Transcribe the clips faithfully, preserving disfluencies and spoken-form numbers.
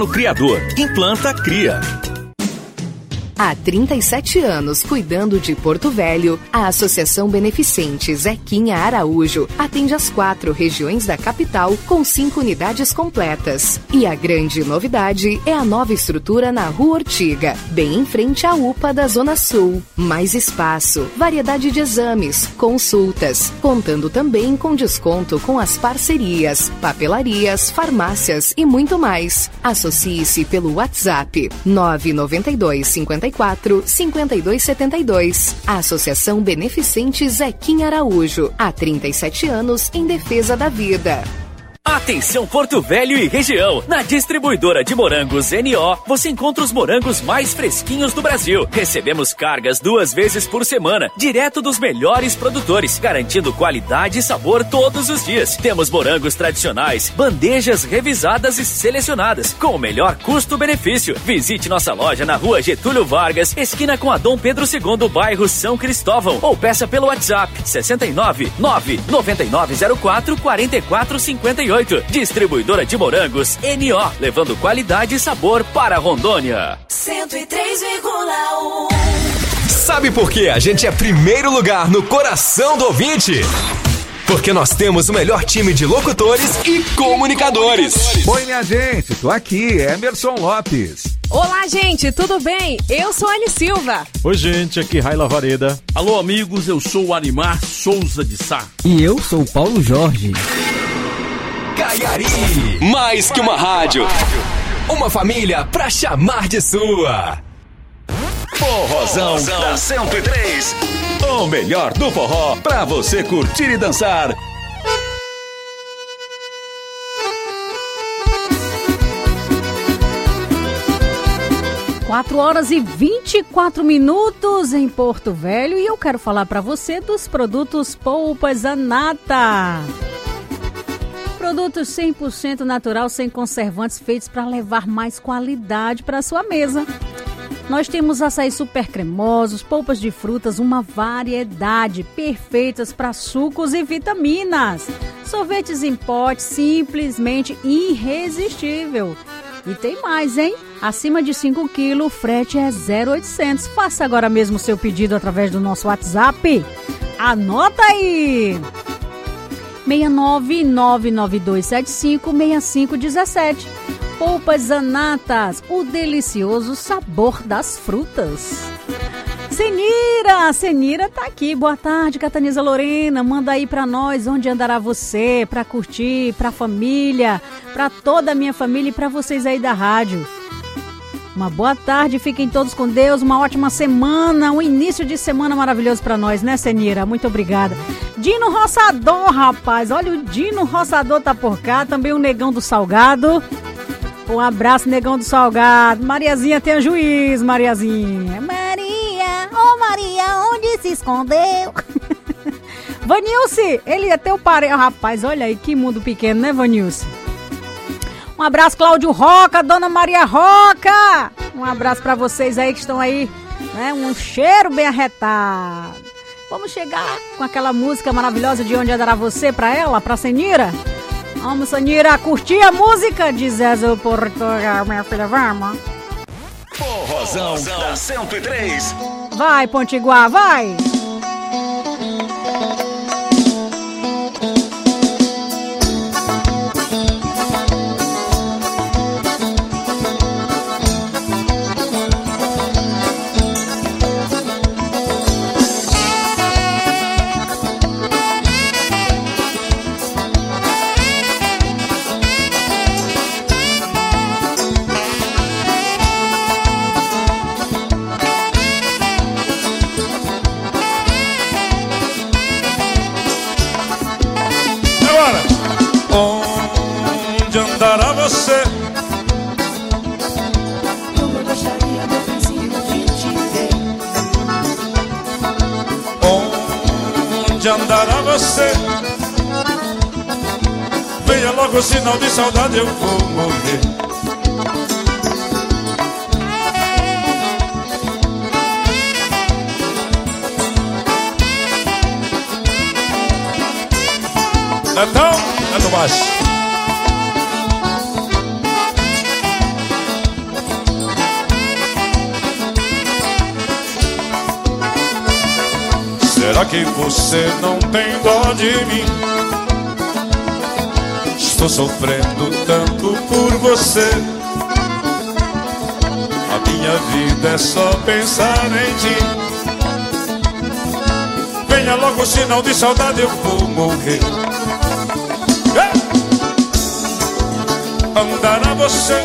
O criador implanta, cria. Há trinta e sete anos cuidando de Porto Velho, a Associação Beneficente Zequinha Araújo atende as quatro regiões da capital com cinco unidades completas. E a grande novidade é a nova estrutura na Rua Ortiga, bem em frente à U P A da Zona Sul. Mais espaço, variedade de exames, consultas, contando também com desconto com as parcerias, papelarias, farmácias e muito mais. Associe-se pelo WhatsApp nove nove dois cinco quatro, cinquenta e dois setenta e dois. A Associação Beneficente Zequinha Araújo, há trinta e sete anos em defesa da vida. Atenção Porto Velho e região! Na distribuidora de morangos N O, você encontra os morangos mais fresquinhos do Brasil. Recebemos cargas duas vezes por semana, direto dos melhores produtores, garantindo qualidade e sabor todos os dias. Temos morangos tradicionais, bandejas revisadas e selecionadas, com o melhor custo-benefício. Visite nossa loja na Rua Getúlio Vargas, esquina com a Dom Pedro segundo, bairro São Cristóvão, ou peça pelo WhatsApp sessenta e nove, nove nove nove zero quatro, quatro quatro cinco oito. Distribuidora de morangos N O, levando qualidade e sabor para Rondônia. cento e três vírgula um. Sabe por que a gente é primeiro lugar no coração do ouvinte? Porque nós temos o melhor time de locutores e comunicadores. Oi, minha gente, tô aqui, Emerson Lopes. Olá, gente, tudo bem? Eu sou Anne Silva. Oi, gente, aqui Raila Vareda. Alô, amigos, eu sou o Animar Souza de Sá. E eu sou o Paulo Jorge. Caiari, mais que uma rádio, uma família pra chamar de sua. Forrozão da cento e três, o melhor do forró pra você curtir e dançar. quatro horas e vinte e quatro minutos em Porto Velho e eu quero falar pra você dos produtos Polpas Anata. Produtos cem por cento natural, sem conservantes, feitos para levar mais qualidade para a sua mesa. Nós temos açaí super cremosos, polpas de frutas, uma variedade, perfeitas para sucos e vitaminas. Sorvetes em pote, simplesmente irresistível. E tem mais, hein? Acima de cinco quilos, o frete é zero oitocentos. Faça agora mesmo o seu pedido através do nosso WhatsApp. Anota aí! seis nove nove nove dois sete cinco seis cinco um sete. Polpas Anatas, o delicioso sabor das frutas. Senira, Senira tá aqui. Boa tarde, Cataniza Lorena. Manda aí pra nós onde andará você, pra curtir, pra família, pra toda a minha família e pra vocês aí da rádio. Uma boa tarde, fiquem todos com Deus, uma ótima semana, um início de semana maravilhoso pra nós, né, Senira? Muito obrigada. Dino Roçador, rapaz, olha, o Dino Roçador tá por cá, também o Negão do Salgado. Um abraço, Negão do Salgado. Mariazinha, tenha juízo, Mariazinha. Maria, ô oh Maria, onde se escondeu? Vanilce, ele é teu parente, rapaz, olha aí, que mundo pequeno, né, Vanilce? Um abraço, Cláudio Roca, Dona Maria Roca. Um abraço pra vocês aí que estão aí, né? Um cheiro bem arretado. Vamos chegar com aquela música maravilhosa de Onde Andará Você pra ela, pra Senira? Vamos, Senira, curtir a música de Zezé Portugal, minha filha, vamos. Forrozão da cento e três. Vai, Pontiguar, vai. Onde andará você? Como eu gostaria, meu vizinho, de te ver. Onde andará você? Venha logo, o sinal de saudade, eu vou morrer. Então, é no baixo. Será que você não tem dó de mim? Estou sofrendo tanto por você. A minha vida é só pensar em ti. Venha logo, sinal de saudade, eu vou morrer. Andará você,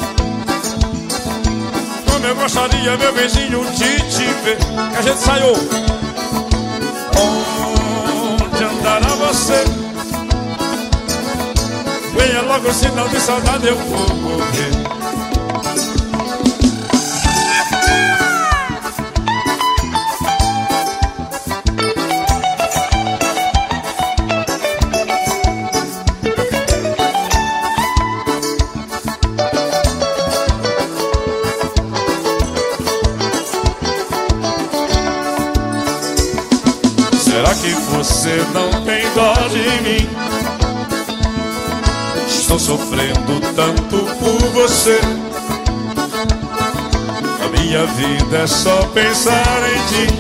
como eu gostaria, meu vizinho, de te ver. Que a gente saiu. Onde andará você? Venha logo, sinal de saudade, eu vou morrer. Será que você não tem dó de mim? Estou sofrendo tanto por você. A minha vida é só pensar em ti.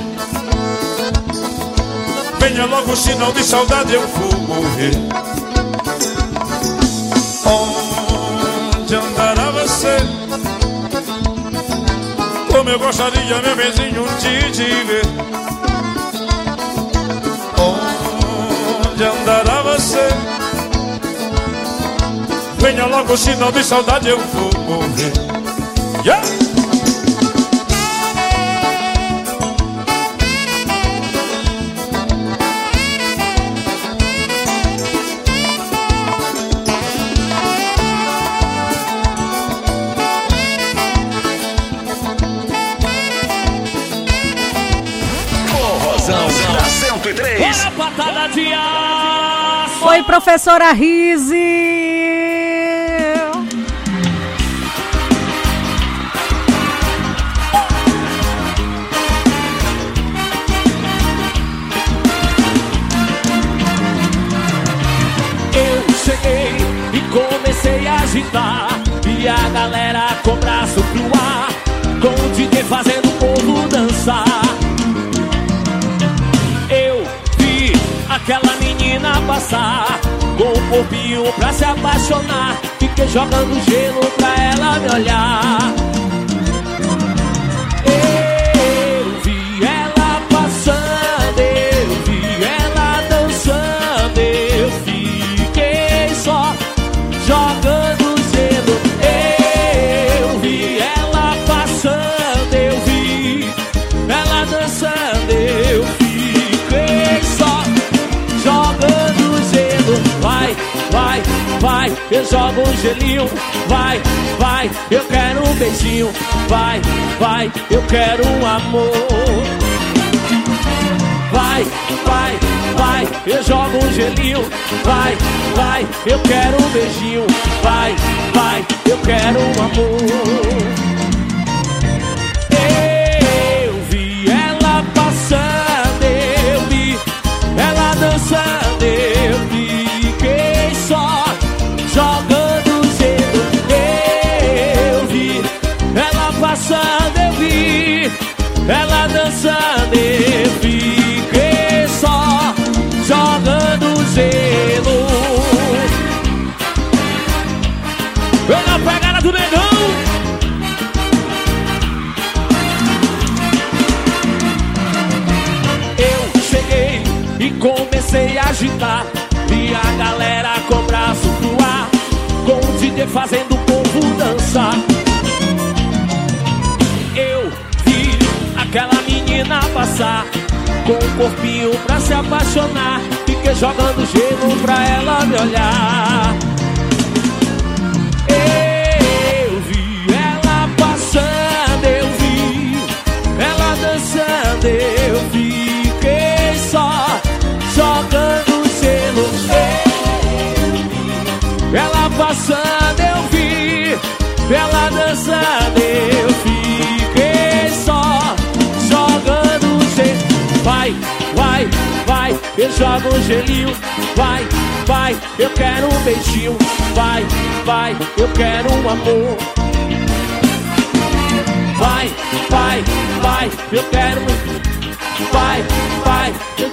Venha logo, sinal de saudade, eu vou morrer. Onde andará você? Como eu gostaria, meu vizinho, de te ver. Onde andará você? Venha logo, sinal de saudade, eu vou morrer. Yeah! Forrozão da cento e três. Bora, patada de aço. Oi, professora Rizzi. Eu cheguei e comecei a agitar, e a galera com o braço pro ar, com o D J fazendo o povo dançar. Eu vi aquela menina passar, com o corpinho pra se apaixonar. Fiquei jogando gelo pra ela me olhar. Eu vi ela passando, eu vi ela dançando, eu fiquei só jogando gelo. Eu vi ela passando, eu vi ela dançando, eu fiquei só jogando gelo. Vai, vai, vai, eu jogo um gelinho. Vai, vai, eu quero um beijinho. Vai, vai, eu quero um amor. Vai, vai, vai, eu jogo um gelinho. Vai, vai, eu quero um beijinho. Vai, vai, eu quero um amor. Eu vi ela passando, eu vi ela dançando, eu fiquei só jogando gelo. Eu vi ela passando, eu vi ela dançando, eu fiquei só jogando gelo. Pela pegada do negão. Eu cheguei e comecei a agitar, e a galera com o braço pro ar, com o D J fazendo o povo dançar. Eu vi aquela menina passar, com o corpinho pra se apaixonar. Fiquei jogando gelo pra ela me olhar. Eu vi ela passando, eu vi ela dançando, eu fiquei só jogando gelo. Ela passando, eu vi ela dançando, eu fiquei só jogando gelo. Vai, vai, vai, eu jogo um gelinho. Vai, vai, eu quero um beijinho. Vai, vai, eu quero um amor. Vai, vai, vai, eu quero. Vai, vai, eu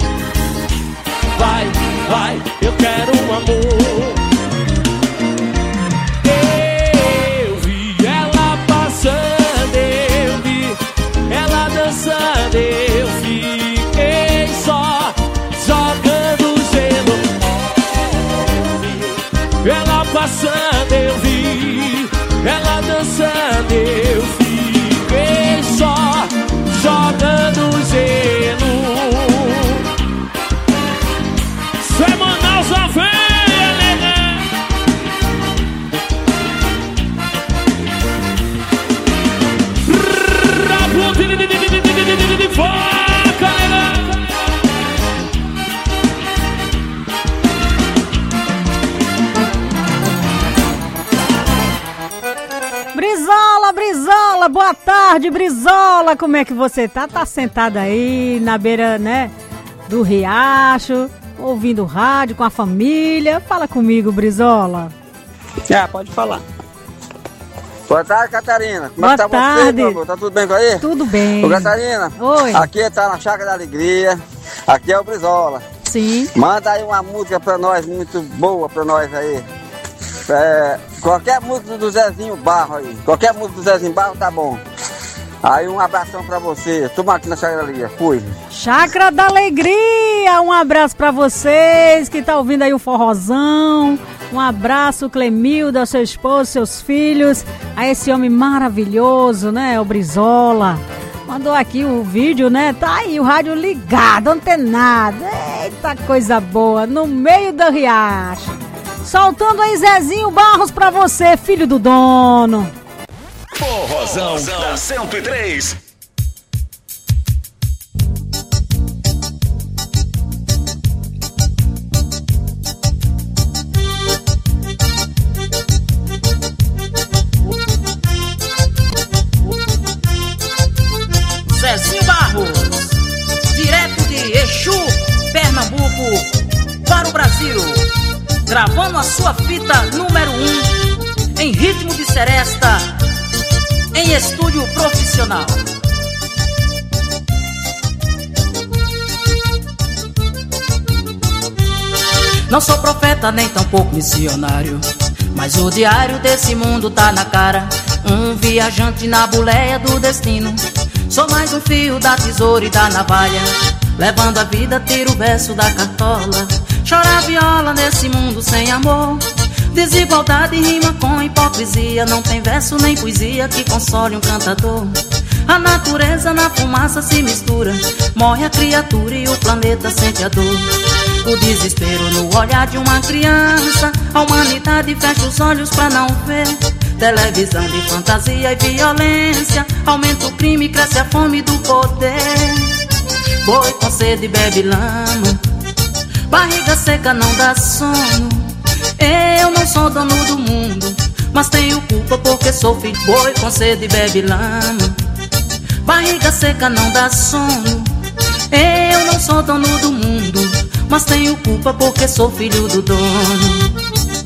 Brizola, Brizola, boa tarde, Brizola, como é que você tá? Tá sentada aí na beira, né, do riacho, ouvindo rádio com a família? Fala comigo, Brizola. Ah, pode falar. Boa tarde, Catarina. Como Boa é que tá tarde. você, meu amor? Tá tudo bem com aí? Tudo bem. Ô, Catarina. Oi. Aqui tá na Chácara da Alegria. Aqui é o Brizola. Sim. Manda aí uma música pra nós, muito boa pra nós aí. É, qualquer música do Zezinho Barro aí. Qualquer música do Zezinho Barro tá bom. Aí um abração pra você. Toma aqui na Chácara da Alegria. Fui. Chácara da Alegria, um abraço pra vocês que tá ouvindo aí o forrozão. Um abraço, Clemilda, seu esposo, seus filhos, a esse homem maravilhoso, né, o Brizola. Mandou aqui o vídeo, né, tá aí o rádio ligado, antenado. Eita coisa boa, no meio do riacho. Soltando aí Zezinho Barros pra você, filho do dono. Forrozão da cento e três. Zezinho Barros, direto de Exu, Pernambuco, para o Brasil, gravando a sua fita número um, em ritmo de seresta, em estúdio profissional. Não sou profeta nem tampouco missionário, mas o diário desse mundo tá na cara. Um viajante na boleia do destino. Sou mais um fio da tesoura e da navalha, levando a vida, tiro o verso da cartola. Chora a viola nesse mundo sem amor. Desigualdade rima com hipocrisia. Não tem verso nem poesia que console um cantador. A natureza na fumaça se mistura. Morre a criatura e o planeta sente a dor. O desespero no olhar de uma criança. A humanidade fecha os olhos pra não ver. Televisão de fantasia e violência. Aumenta o crime, cresce a fome do poder. Boi com sede bebe lama. Barriga seca não dá sono. Eu não sou dono do mundo, mas tenho culpa porque sou filho. Boi com sede bebe lama. Barriga seca não dá sono. Eu não sou dono do mundo, mas tenho culpa porque sou filho do dono.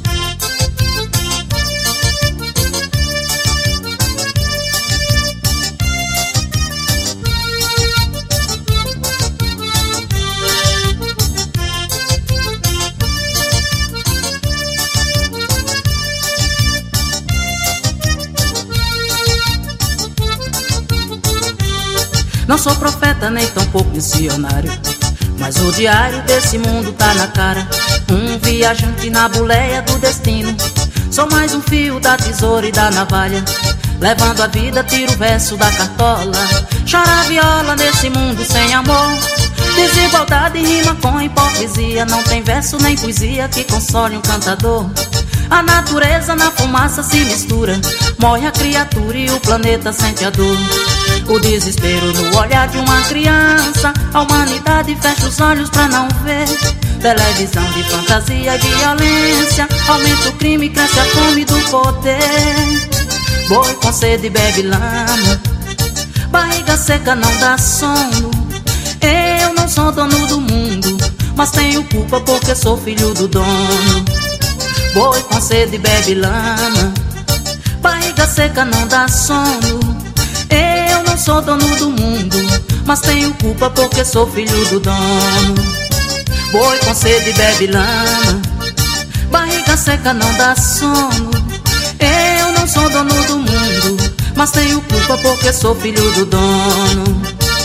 Não sou profeta nem tampouco missionário, mas o diário desse mundo tá na cara. Um viajante na boleia do destino. Sou mais um fio da tesoura e da navalha, levando a vida, tiro o verso da cartola. Chora a viola nesse mundo sem amor. Desigualdade rima com hipocrisia. Não tem verso nem poesia que console um cantador. A natureza na fumaça se mistura. Morre a criatura e o planeta sente a dor. O desespero no olhar de uma criança. A humanidade fecha os olhos pra não ver. Televisão de fantasia e violência. Aumenta o crime, cresce a fome do poder. Boi com sede bebe lama. Barriga seca não dá sono. Eu não sou dono do mundo, mas tenho culpa porque sou filho do dono. Boi com sede bebe lama. Barriga seca não dá sono. Eu não sou dono do mundo, mas tenho culpa porque sou filho do dono. Boi com sede bebe lama. Barriga seca não dá sono. Eu não sou dono do mundo, mas tenho culpa porque sou filho do dono.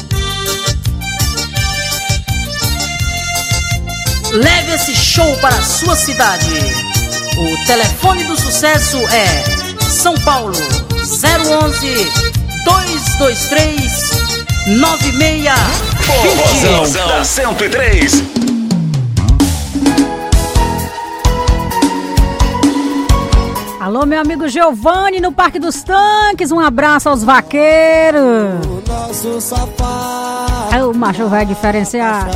Leve esse show para a sua cidade. O telefone do sucesso é São Paulo zero onze, dois dois três, nove seis dois zero. Da cento e três. Alô, meu amigo Giovanni no Parque dos Tanques. Um abraço aos vaqueiros. O nosso sofá é o macho vai diferenciar.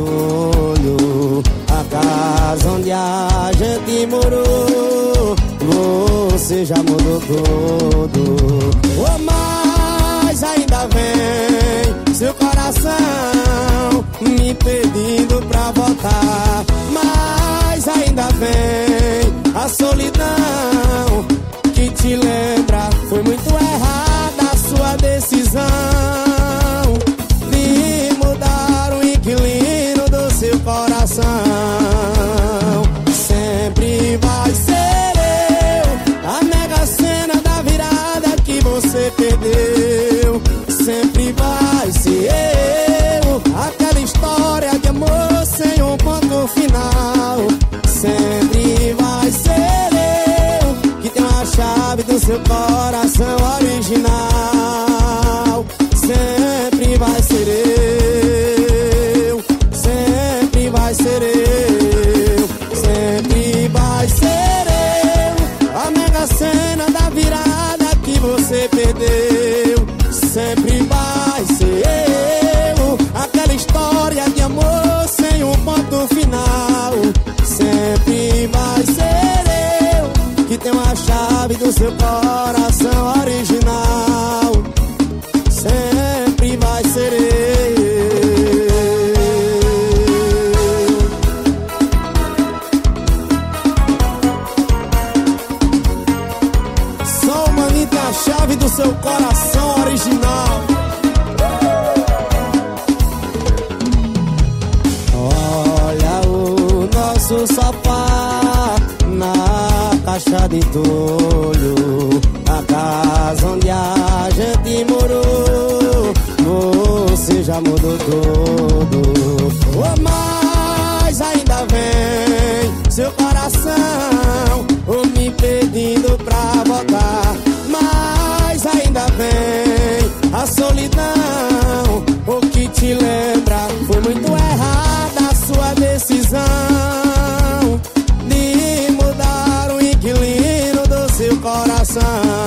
A casa onde a gente morou, você já mudou tudo. Oh, mas ainda vem seu coração me pedindo pra voltar. Mas ainda vem a solidão que te lembra. Foi muito errada a sua decisão de mudar o inquilino do seu coração. Sempre vai ser eu a mega cena da virada que você perdeu. Sempre vai ser eu aquela história de amor sem um ponto final. Sempre vai ser eu que tem a chave do seu coração original. Sempre vai ser eu, sempre vai ser eu, sempre vai ser eu a mega cena da virada que você perdeu. Sempre vai ser eu aquela história de amor sem um ponto final. Sempre vai ser eu que tem a chave do seu coração original. Sempre vai ser eu. Só o maninho tem a chave do seu coração original. Olha o nosso sofá na caixa de entulho, a casa onde a gente morou, você já mudou tudo. Oh, mas ainda vem seu coração oh, me pedindo pra voltar. Mas ainda vem a solidão o que te lembra. Foi muito errada a sua decisão de mudar o inquilino do seu coração.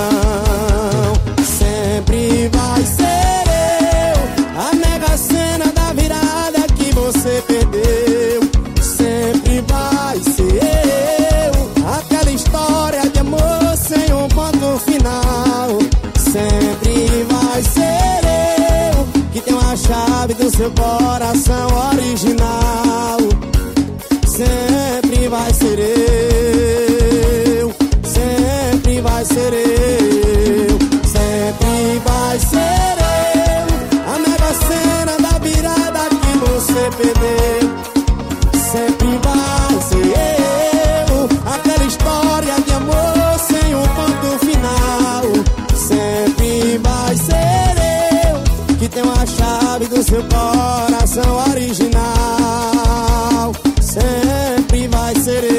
Sempre vai ser eu a mega cena da virada que você perdeu. Sempre vai ser eu aquela história de amor sem um ponto final. Sempre vai ser eu que tem a chave do seu coração original. Sempre vai ser eu, sempre vai ser eu, sempre vai ser eu a mega cena da virada que você perdeu. Sempre vai ser eu aquela história de amor sem um ponto final. Sempre vai ser eu que tem a chave do seu coração original. Sempre vai ser eu.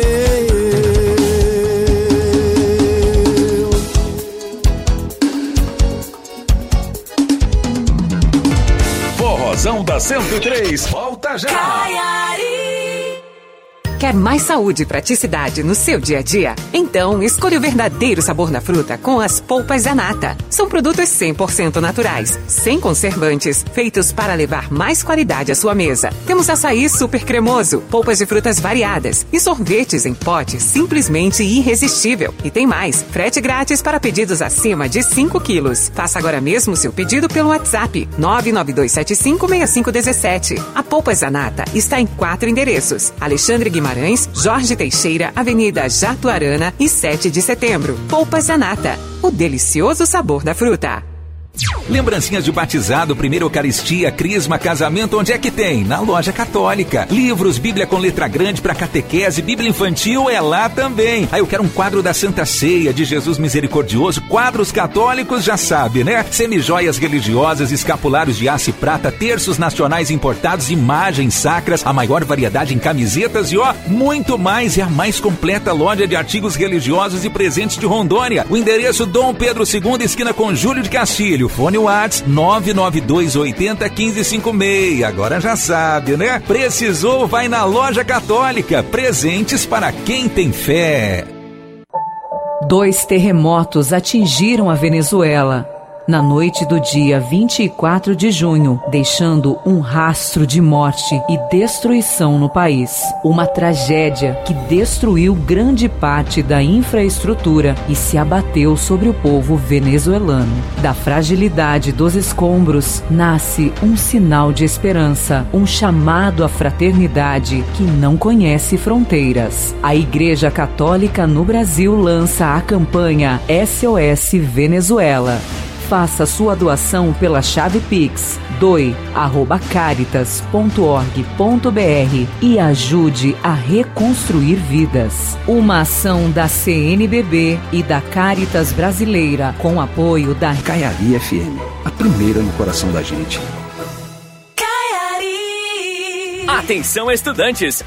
Forrozão da cento e três, volta já! Quer mais saúde e praticidade no seu dia a dia? Então, escolha o verdadeiro sabor na fruta com as polpas Zanata. São produtos cem por cento naturais, sem conservantes, feitos para levar mais qualidade à sua mesa. Temos açaí super cremoso, polpas de frutas variadas e sorvetes em pote simplesmente irresistível. E tem mais, frete grátis para pedidos acima de cinco quilos. Faça agora mesmo seu pedido pelo WhatsApp nove nove dois sete cinco seis cinco um sete. A Polpas Zanata está em quatro endereços: Alexandre Guimarães, Jorge Teixeira, Avenida Jatuarana e sete de setembro. Polpas Zanata, o delicioso sabor da fruta. Lembrancinhas de batizado, primeira Eucaristia, crisma, casamento, onde é que tem? Na Loja Católica. Livros, Bíblia com letra grande para catequese, Bíblia infantil é lá também. Aí eu quero um quadro da Santa Ceia, de Jesus Misericordioso, quadros católicos, já sabe, né? Semijoias religiosas, escapulários de aço e prata, terços nacionais importados, imagens sacras, a maior variedade em camisetas e ó, muito mais. É a mais completa loja de artigos religiosos e presentes de Rondônia. O endereço Dom Pedro segundo, esquina com Júlio de Castilho. Fone WhatsApp nove nove dois oito zero um cinco cinco seis. Agora já sabe, né? Precisou, vai na Loja Católica. Presentes para quem tem fé. Dois terremotos atingiram a Venezuela na noite do dia vinte e quatro de junho, deixando um rastro de morte e destruição no país. Uma tragédia que destruiu grande parte da infraestrutura e se abateu sobre o povo venezuelano. Da fragilidade dos escombros nasce um sinal de esperança, um chamado à fraternidade que não conhece fronteiras. A Igreja Católica no Brasil lança a campanha S O S Venezuela. Faça sua doação pela chave Pix doe arroba caritas ponto org ponto br e ajude a reconstruir vidas. Uma ação da C N B B e da Caritas Brasileira com apoio da Caiari F M, a primeira no coração da gente. Atenção, estudantes!